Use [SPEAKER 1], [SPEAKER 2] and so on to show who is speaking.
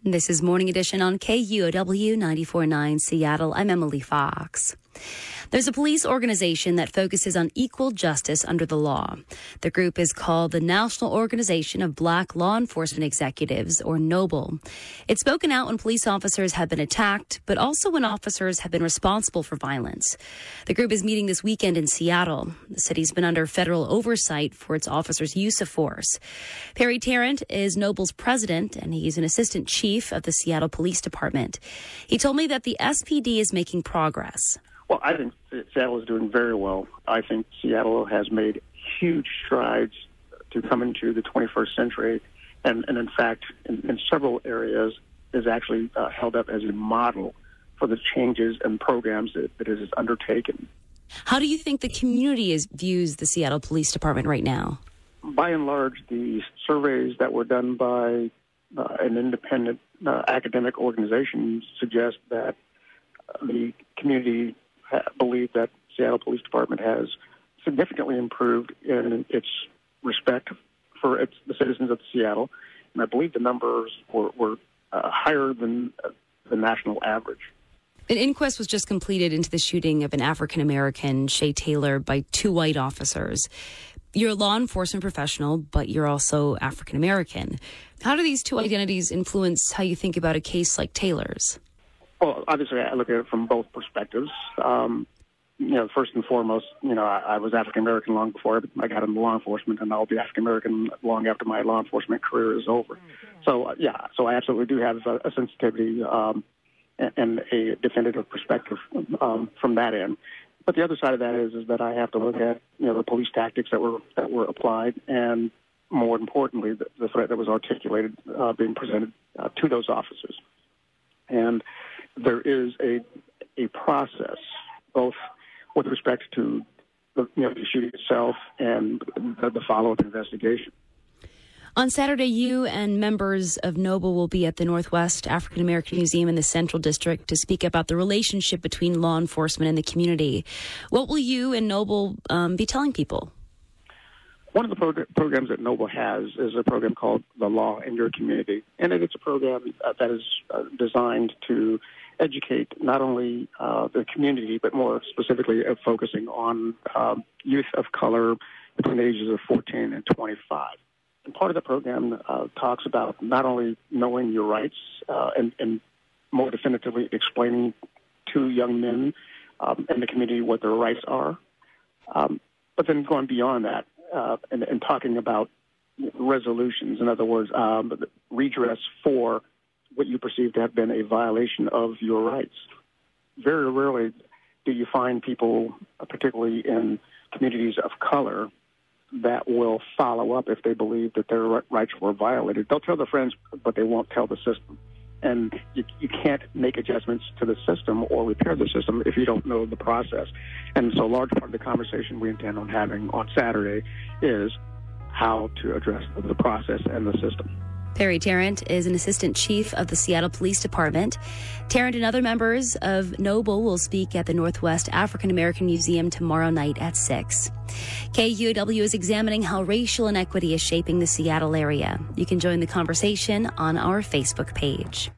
[SPEAKER 1] This is Morning Edition on KUOW 94.9 Seattle. I'm Emily Fox. There's a police organization that focuses on equal justice under the law. The group is called the National Organization of Black Law Enforcement Executives, or NOBLE. It's spoken out when police officers have been attacked, but also when officers have been responsible for violence. The group is meeting this weekend in Seattle. The city's been under federal oversight for its officers' use of force. Perry Tarrant is NOBLE's president, and he's an assistant chief of the Seattle Police Department. He told me that the SPD is making progress.
[SPEAKER 2] Well, I think Seattle is doing very well. I think Seattle has made huge strides to come into the 21st century, and in fact, in several areas, is actually held up as a model for the changes and programs that it has undertaken.
[SPEAKER 1] How do you think the community views the Seattle Police Department right now?
[SPEAKER 2] By and large, the surveys that were done by an independent academic organization suggest that the community believe that Seattle Police Department has significantly improved in its respect for the citizens of Seattle, and I believe the numbers were higher than the national average.
[SPEAKER 1] An inquest was just completed into the shooting of an African-American, Shay Taylor, by two white officers. You're a law enforcement professional, but you're also African-American. How do these two identities influence how you think about a case like Taylor's?
[SPEAKER 2] Well, obviously, I look at it from both perspectives. First and foremost, I was African-American long before I got into law enforcement, and I'll be African-American long after my law enforcement career is over. So I absolutely do have a sensitivity and a definitive perspective from that end. But the other side of that is that I have to look at, the police tactics that were applied, and more importantly, the threat that was articulated being presented to those officers. And there is a process, both with respect to the shooting itself and the follow-up investigation.
[SPEAKER 1] On Saturday, you and members of NOBLE will be at the Northwest African American Museum in the Central District to speak about the relationship between law enforcement and the community. What will you and NOBLE be telling people?
[SPEAKER 2] One of the programs that NOBLE has is a program called The Law in Your Community, and it's a program that is designed to educate not only the community, but more specifically focusing on youth of color between the ages of 14 and 25. And part of the program talks about not only knowing your rights and more definitively explaining to young men in the community what their rights are, but then going beyond that and talking about resolutions. In other words, redress for what you perceive to have been a violation of your rights. Very rarely do you find people, particularly in communities of color, that will follow up if they believe that their rights were violated. They'll tell their friends, but they won't tell the system. And you can't make adjustments to the system or repair the system if you don't know the process. And so a large part of the conversation we intend on having on Saturday is how to address the process and the system.
[SPEAKER 1] Perry Tarrant is an assistant chief of the Seattle Police Department. Tarrant and other members of NOBLE will speak at the Northwest African American Museum tomorrow night at 6. KUOW is examining how racial inequity is shaping the Seattle area. You can join the conversation on our Facebook page.